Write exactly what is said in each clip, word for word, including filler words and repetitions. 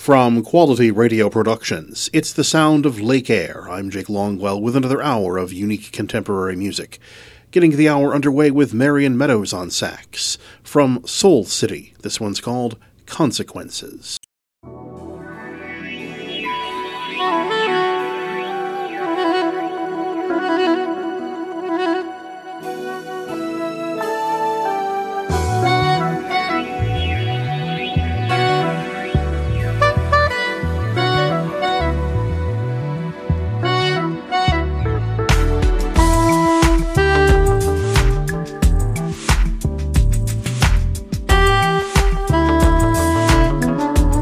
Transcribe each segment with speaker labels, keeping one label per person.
Speaker 1: From Quality Radio Productions, it's the sound of Lake Air. I'm Jake Longwell with another hour of unique contemporary music. Getting the hour underway with Marion Meadows on sax. From Soul City, this one's called Consequences.
Speaker 2: Thank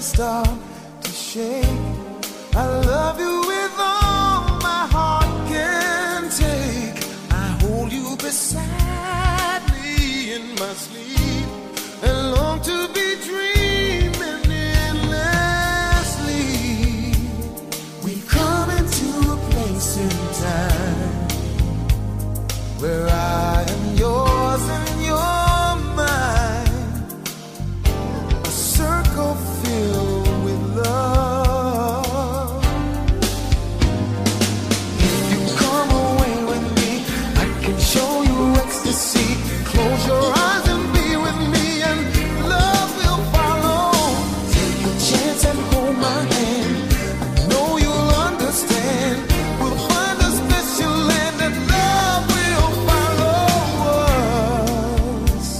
Speaker 2: start to shake. I love you with all my heart can take. I hold you beside me in my sleep and long to be dreaming endlessly. We come into a place in time where I am yours and you're mine. A circle filled with love. If you come away with me, I can show you ecstasy. Close your eyes and be with me, and love will follow. Take a chance and hold my hand. I know you'll understand. We'll find a special land and love will follow us.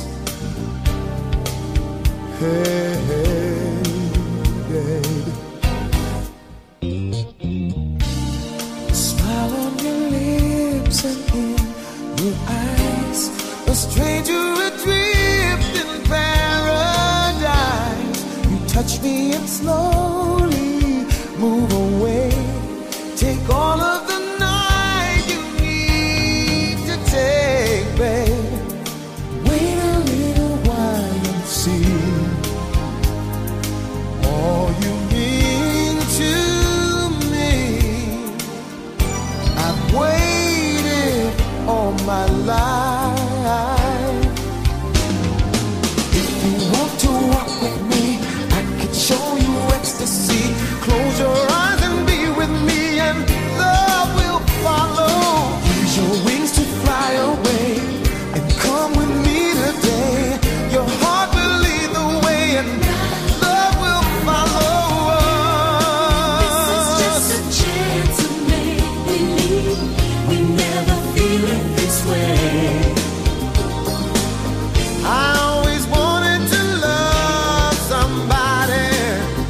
Speaker 2: Hey, hey, babe. Smile on your lips and in your eyes. A stranger adrift in paradise. You touch me and slowly move away. Take all of the night you need to take, babe. Wait a little while and see all you mean to me. I've waited all my life. If you want to walk with me, I can show you ecstasy. Close your eyes and be with me, and love will follow. Use your wings to fly away and come with me today. Your heart will lead the way, and love will follow us.
Speaker 3: This is just a chance to make believe. We never feel it this way.
Speaker 2: I always wanted to love somebody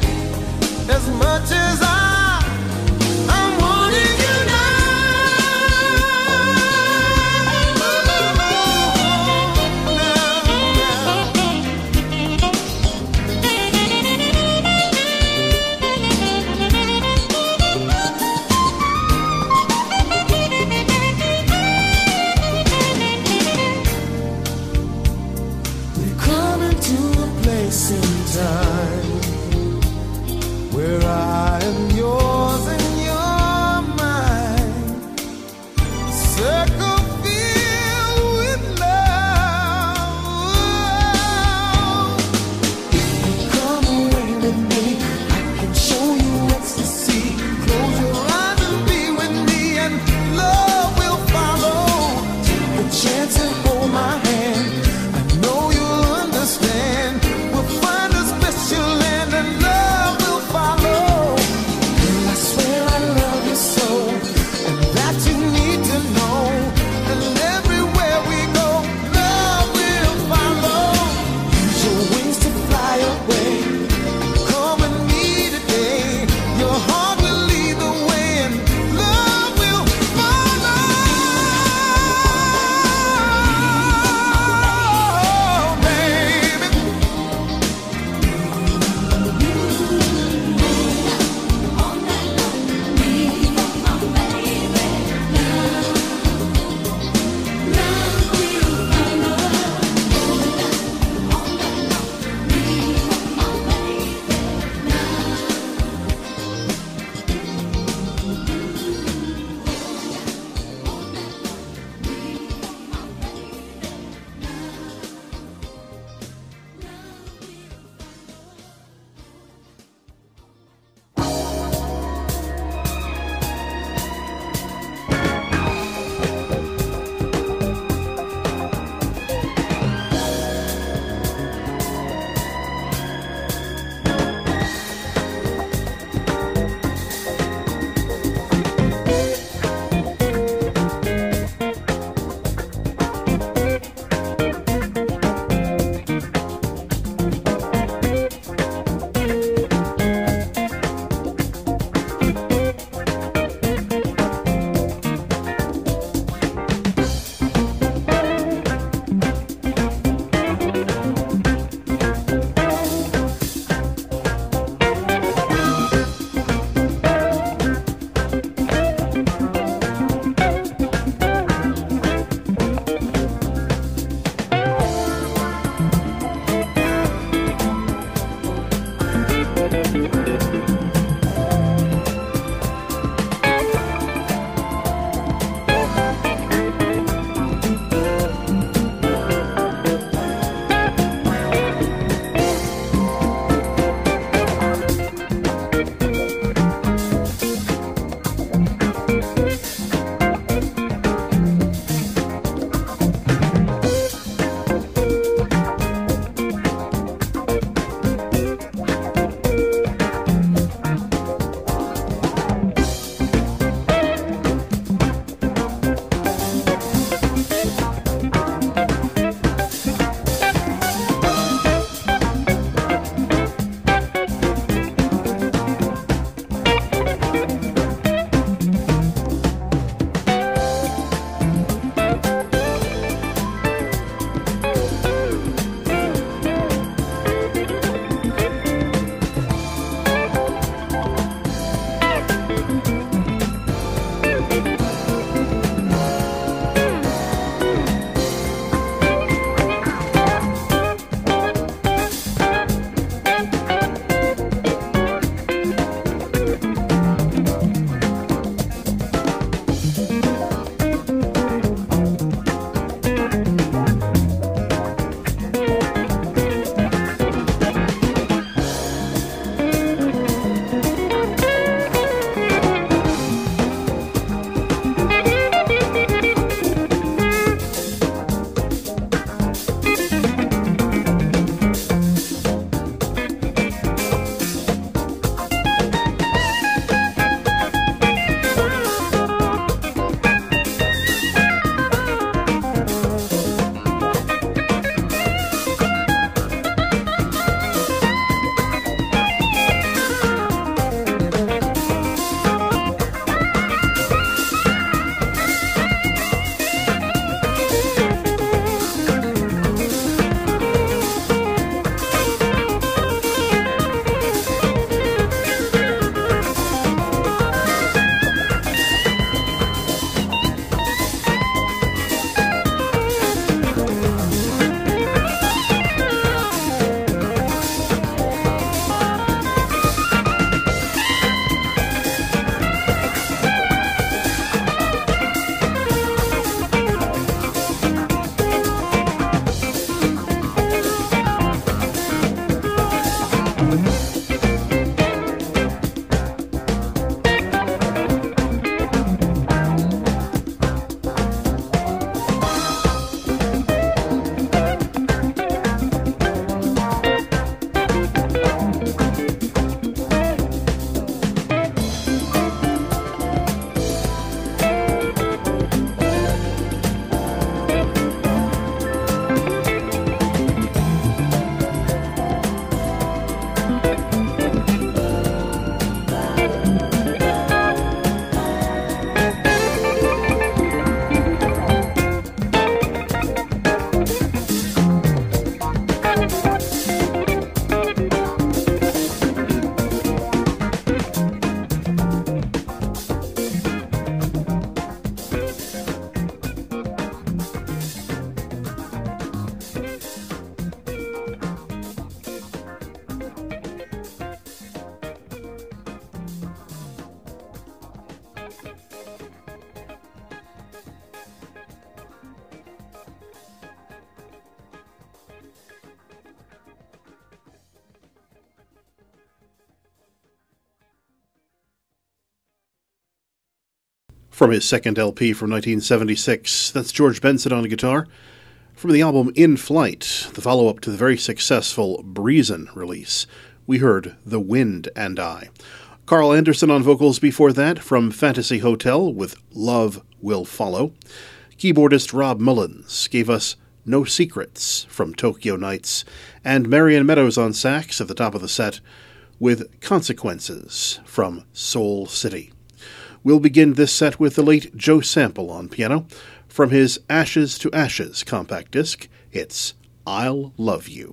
Speaker 1: From his second L P from nineteen seventy-six, that's George Benson on guitar. From the album In Flight, the follow-up to the very successful Breezin' release, we heard The Wind and I. Carl Anderson on vocals before that, from Fantasy Hotel with Love Will Follow. Keyboardist Rob Mullins gave us No Secrets from Tokyo Nights, and Marion Meadows on sax at the top of the set with Consequences from Soul City. We'll begin this set with the late Joe Sample on piano. From his Ashes to Ashes compact disc, it's I'll Love You.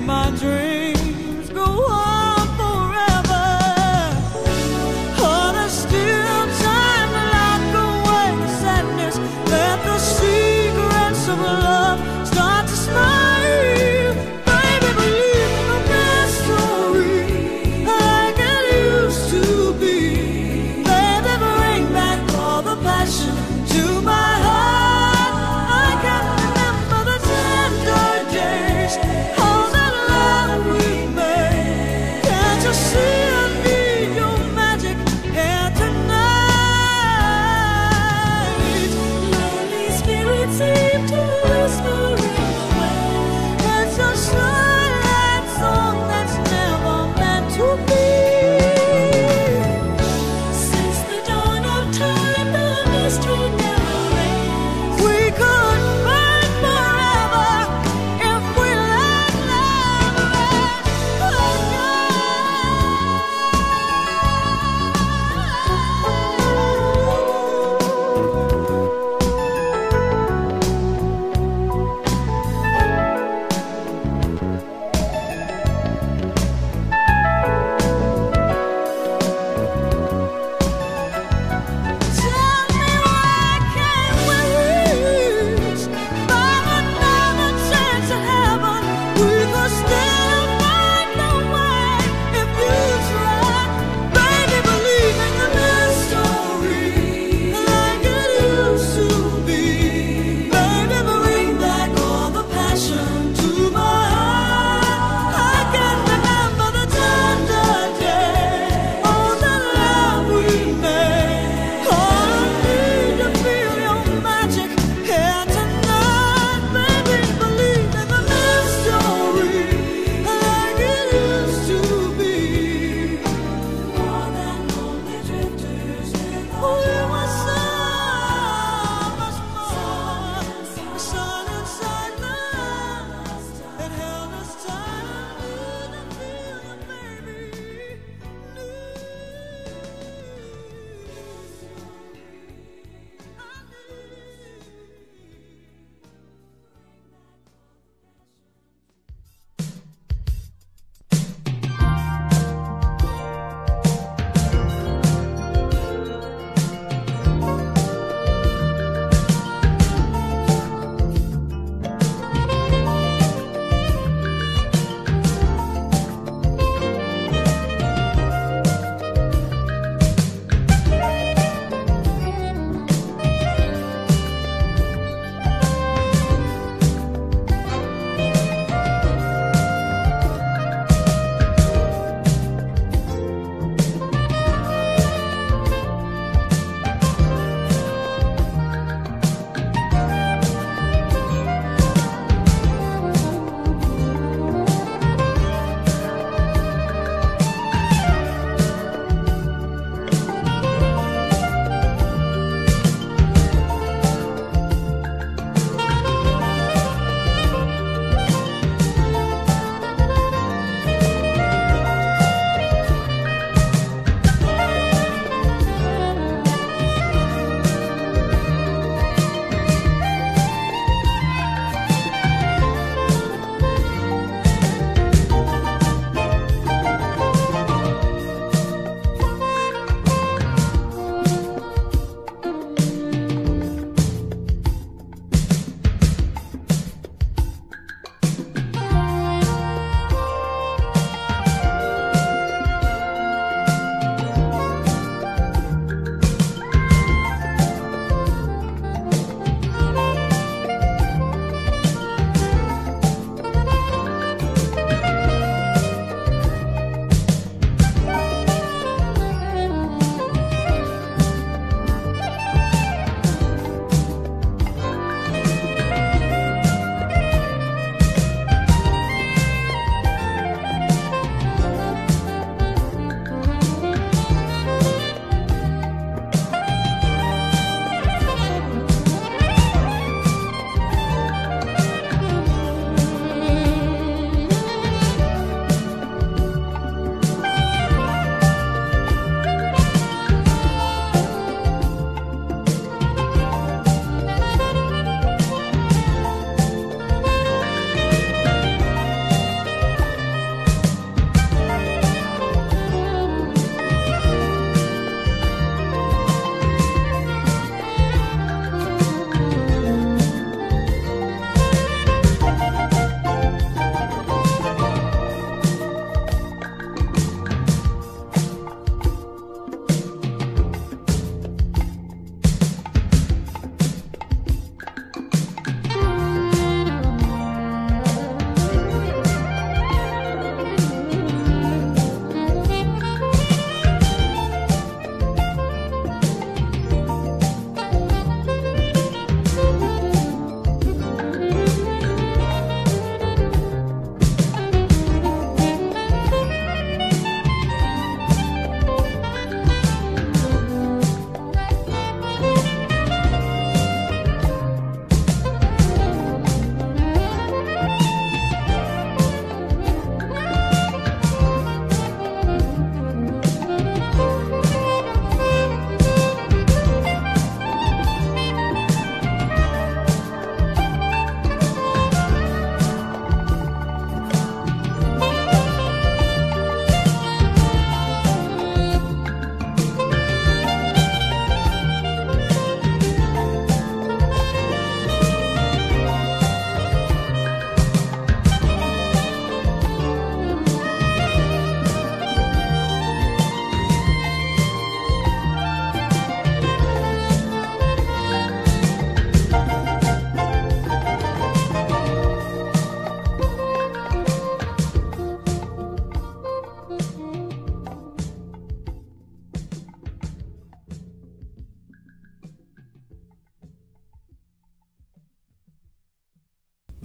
Speaker 3: my dreams go on forever. Oh, there's still time to lock away the sadness. Let the secrets of love start to smile. Baby, believe in the best story like it used to be. Baby, bring back all the passion to my heart. I can remember the tender days, all that love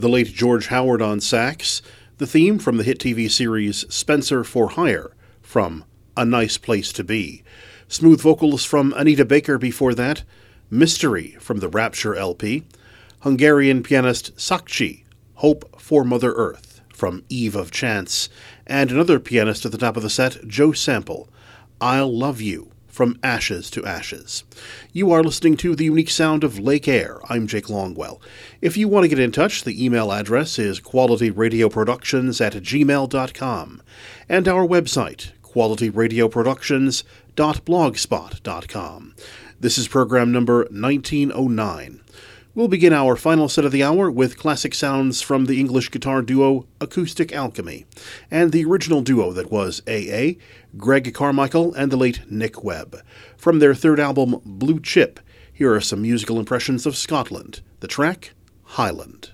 Speaker 1: the late George Howard on sax, the theme from the hit T V series Spencer for Hire from A Nice Place to Be, smooth vocals from Anita Baker before that, Mystery from the Rapture L P, Hungarian pianist Sakchi, Hope for Mother Earth from Eve of Chance, and another pianist at the top of the set, Joe Sample, I'll Love You from Ashes to Ashes. You are listening to The Unique Sound of Lake Air. I'm Jake Longwell. If you want to get in touch, the email address is qualityradioproductions at gmail dot com, and our website, qualityradioproductions dot blogspot dot com. This is program number nineteen oh nine. We'll begin our final set of the hour with classic sounds from the English guitar duo Acoustic Alchemy, and the original duo that was A A, Greg Carmichael and the late Nick Webb. From their third album, Blue Chip, here are some musical impressions of Scotland. The track, Highland.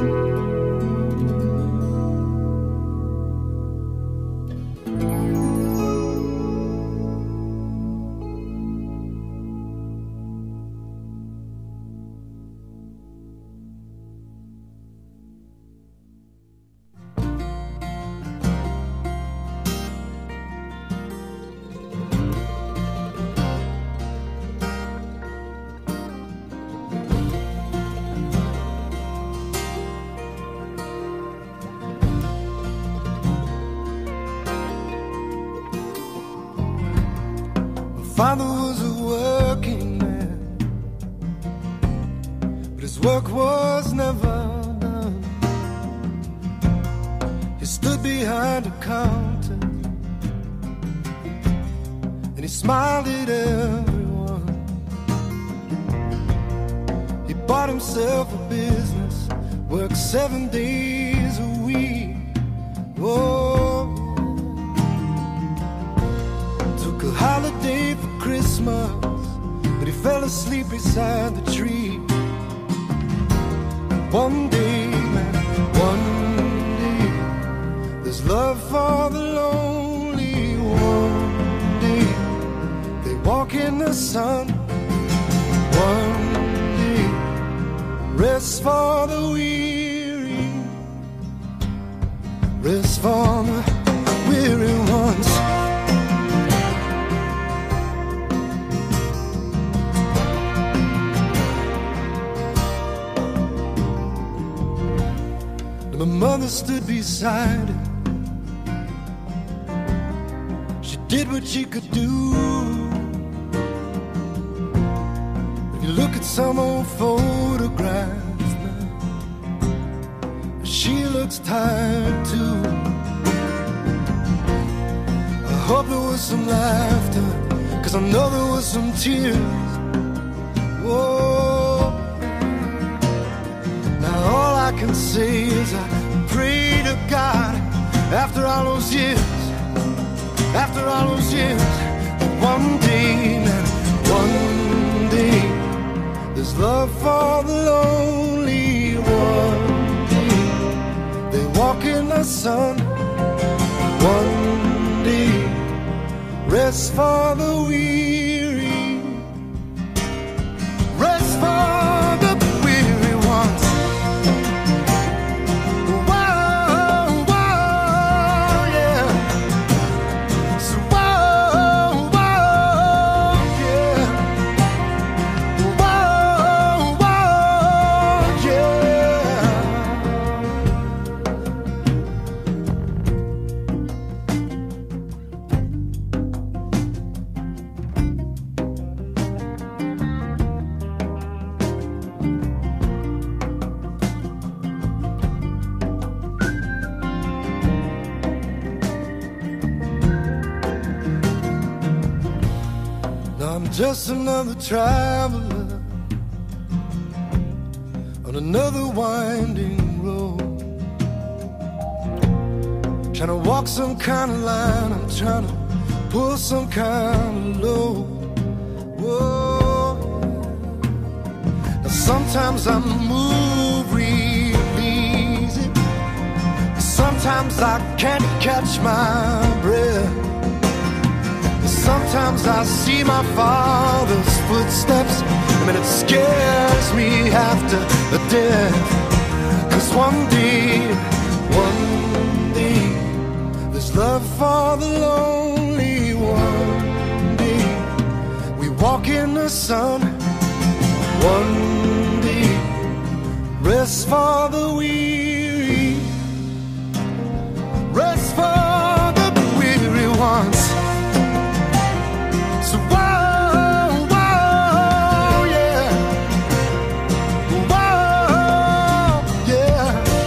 Speaker 2: Father was a working man, but his work was never done. He stood behind a counter and he smiled at everyone. He bought himself a business, worked seven days a week. Whoa. Took a holiday for Christmas, but he fell asleep beside the tree. One day, man, one day, there's love for the lonely. One day, they walk in the sun. One day, rest for the weary, rest for the weary ones. My mother stood beside her. She did what she could do. If you look at some old photographs now, she looks tired too. I hope there was some laughter, 'cause I know there was some tears. Whoa. Now all I can say is I pray to God, after all those years, after all those years, one day, man, one day, there's love for the lonely. One day, they walk in the sun. One day, rest for the weary, rest for the weary ones. Just another traveler on another winding road, trying to walk some kind of line, I'm trying to pull some kind of load. Whoa. Now sometimes I move real easy, sometimes I can't catch my breath. Sometimes I see my father's footsteps, I mean it scares me half to death. 'Cause one day, one day, there's love for the lonely. One day, we walk in the sun. One day, rest for the weary, rest for the weary ones. So whoa, whoa, yeah, whoa, yeah.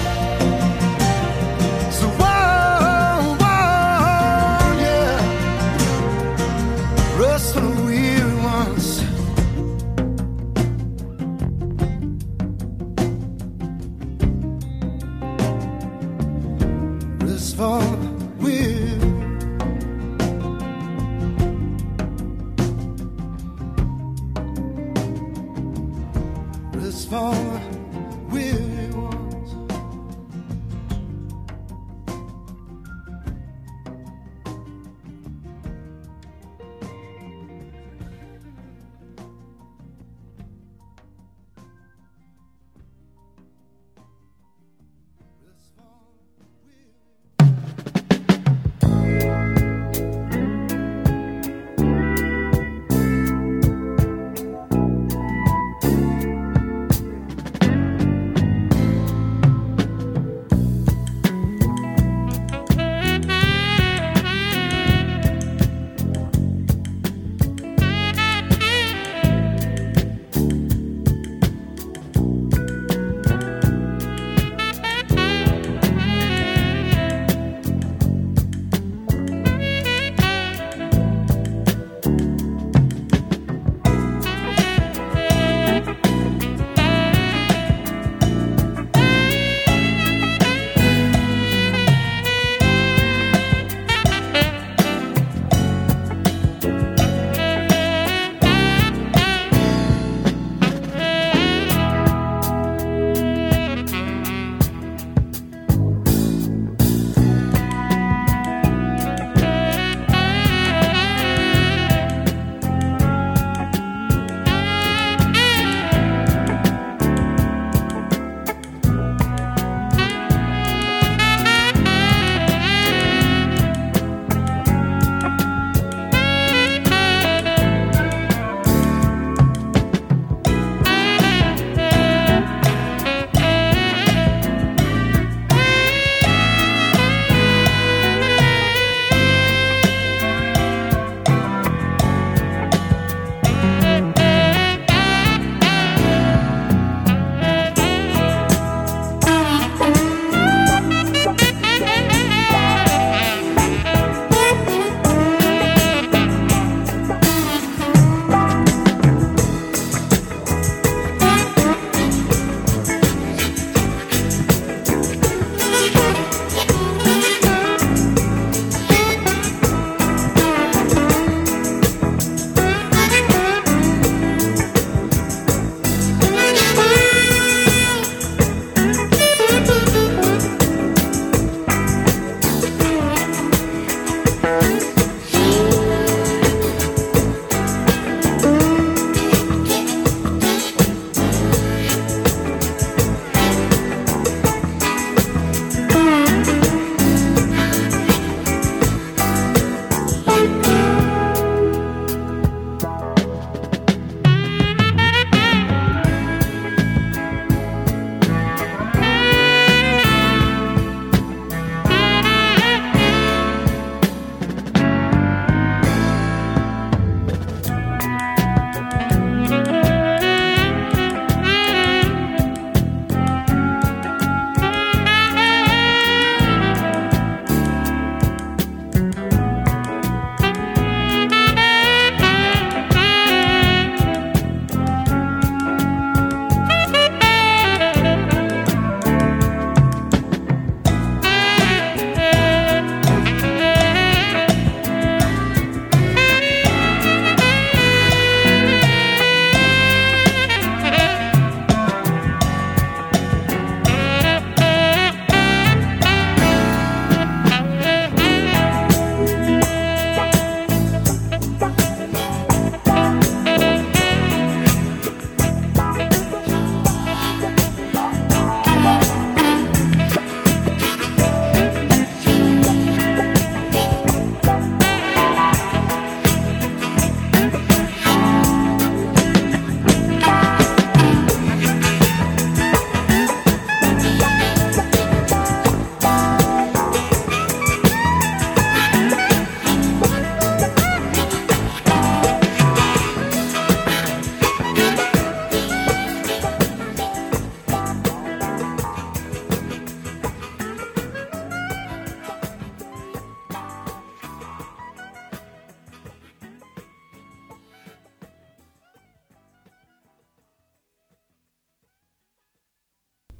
Speaker 2: So whoa, whoa, yeah. Rest for the weary ones. Rest for the weary. For weary ones.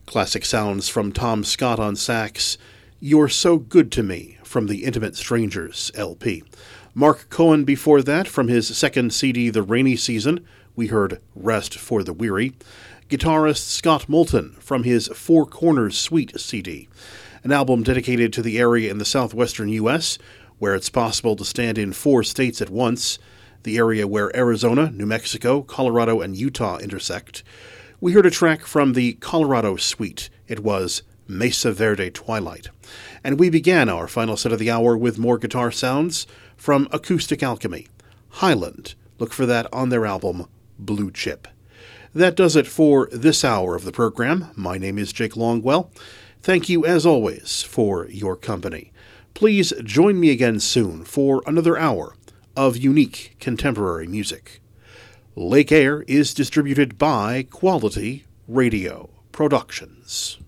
Speaker 1: Classic sounds from Tom Scott on sax, You're So Good to Me from the Intimate Strangers L P. Mark Cohen before that from his second C D, The Rainy Season, we heard Rest for the Weary. Guitarist Scott Moulton from his Four Corners Suite C D, an album dedicated to the area in the southwestern U S where it's possible to stand in four states at once, the area where Arizona, New Mexico, Colorado, and Utah intersect. We heard a track from the Colorado Suite. It was Mesa Verde Twilight. And we began our final set of the hour with more guitar sounds from Acoustic Alchemy. Highland. Look for that on their album, Blue Chip. That does it for this hour of the program. My name is Jake Longwell. Thank you, as always, for your company. Please join me again soon for another hour of unique contemporary music. Lake Air is distributed by Quality Radio Productions.